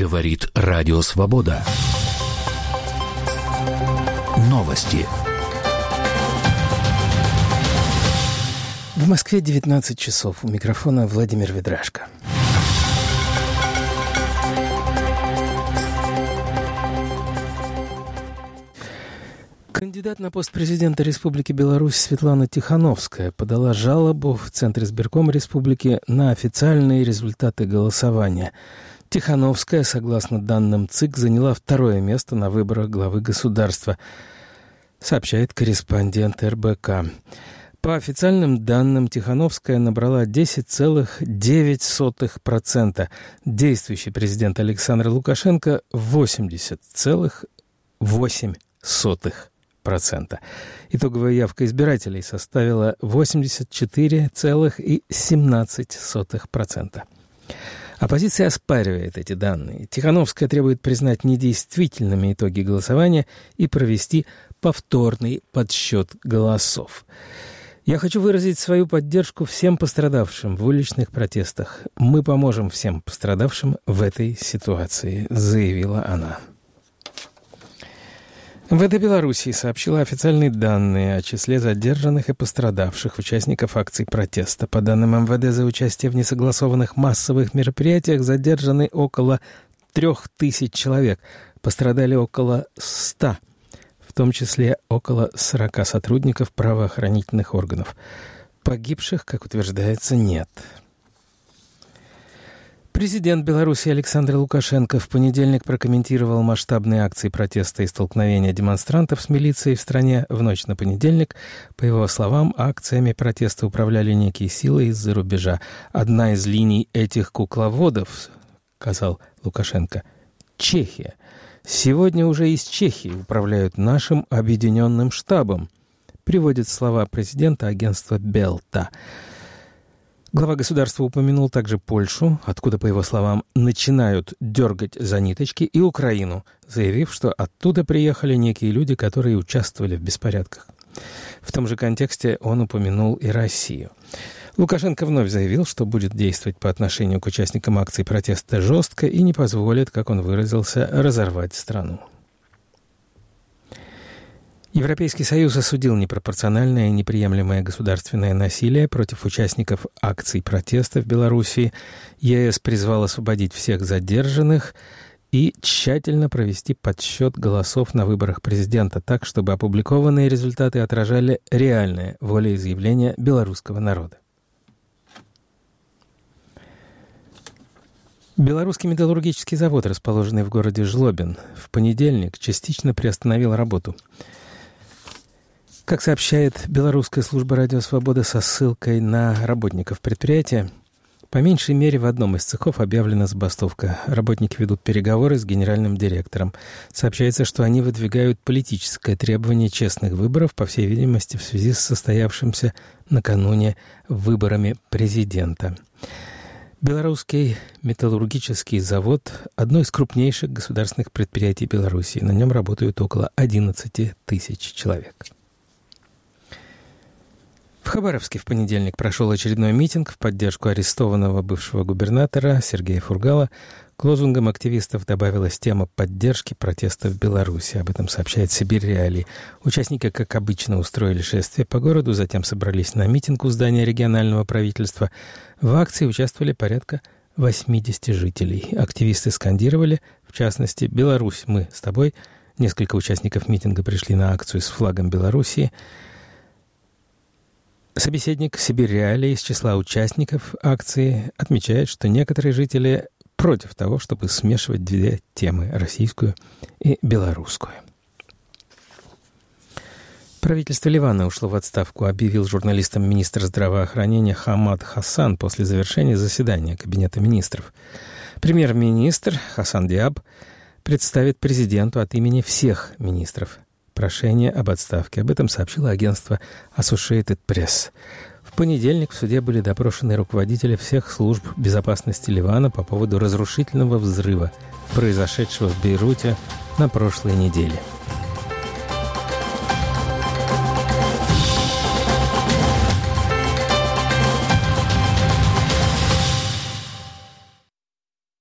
Говорит Радио Свобода. Новости. В Москве 19 часов. У микрофона Владимир Ведрашко. Кандидат на пост президента Республики Беларусь Светлана Тихановская подала жалобу в Центр избиркома республики на официальные результаты голосования. Тихановская, согласно данным ЦИК, заняла второе место на выборах главы государства, сообщает корреспондент РБК. По официальным данным, Тихановская набрала 10,9%. Действующий президент Александр Лукашенко – 80,8%. Итоговая явка избирателей составила 84,17%. Оппозиция оспаривает эти данные. Тихановская требует признать недействительными итоги голосования и провести повторный подсчет голосов. «Я хочу выразить свою поддержку всем пострадавшим в уличных протестах. Мы поможем всем пострадавшим в этой ситуации», — заявила она. МВД Белоруссии сообщила официальные данные о числе задержанных и пострадавших участников акций протеста. По данным МВД, за участие в несогласованных массовых мероприятиях задержаны около 3000 человек, пострадали около 100, в том числе около 40 сотрудников правоохранительных органов. Погибших, как утверждается, нет. Президент Беларуси Александр Лукашенко в понедельник прокомментировал масштабные акции протеста и столкновения демонстрантов с милицией в стране в ночь на понедельник. По его словам, акциями протеста управляли некие силы из-за рубежа. Одна из линий этих кукловодов, сказал Лукашенко, Чехия. Сегодня уже из Чехии управляют нашим объединенным штабом, приводит слова президента агентства Белта. Глава государства упомянул также Польшу, откуда, по его словам, начинают дергать за ниточки, и Украину, заявив, что оттуда приехали некие люди, которые участвовали в беспорядках. В том же контексте он упомянул и Россию. Лукашенко вновь заявил, что будет действовать по отношению к участникам акций протеста жестко и не позволит, как он выразился, разорвать страну. Европейский Союз осудил непропорциональное и неприемлемое государственное насилие против участников акций протеста в Белоруссии. ЕС призвал освободить всех задержанных и тщательно провести подсчет голосов на выборах президента так, чтобы опубликованные результаты отражали реальное волеизъявление белорусского народа. Белорусский металлургический завод, расположенный в городе Жлобин, в понедельник частично приостановил работу. Как сообщает Белорусская служба «Радио Свобода» со ссылкой на работников предприятия, по меньшей мере в одном из цехов объявлена забастовка. Работники ведут переговоры с генеральным директором. Сообщается, что они выдвигают политическое требование честных выборов, по всей видимости, в связи с состоявшимся накануне выборами президента. Белорусский металлургический завод – одно из крупнейших государственных предприятий Беларуси. На нем работают около 11 тысяч человек. В Хабаровске в понедельник прошел очередной митинг в поддержку арестованного бывшего губернатора Сергея Фургала. К лозунгам активистов добавилась тема поддержки протеста в Беларуси. Об этом сообщает «Сибирь Реалии». Участники, как обычно, устроили шествие по городу, затем собрались на митинг у здания регионального правительства. В акции участвовали порядка 80 жителей. Активисты скандировали, в частности, «Беларусь, мы с тобой». Несколько участников митинга пришли на акцию с флагом Белоруссии. Собеседник «Сибирь Реалии» из числа участников акции отмечает, что некоторые жители против того, чтобы смешивать две темы – российскую и белорусскую. Правительство Ливана ушло в отставку, объявил журналистам министр здравоохранения Хамад Хасан после завершения заседания Кабинета министров. Премьер-министр Хасан Диаб представит президенту от имени всех министров прошение об отставке. Об этом сообщило агентство Associated Press. В понедельник в суде были допрошены руководители всех служб безопасности Ливана по поводу разрушительного взрыва, произошедшего в Бейруте на прошлой неделе.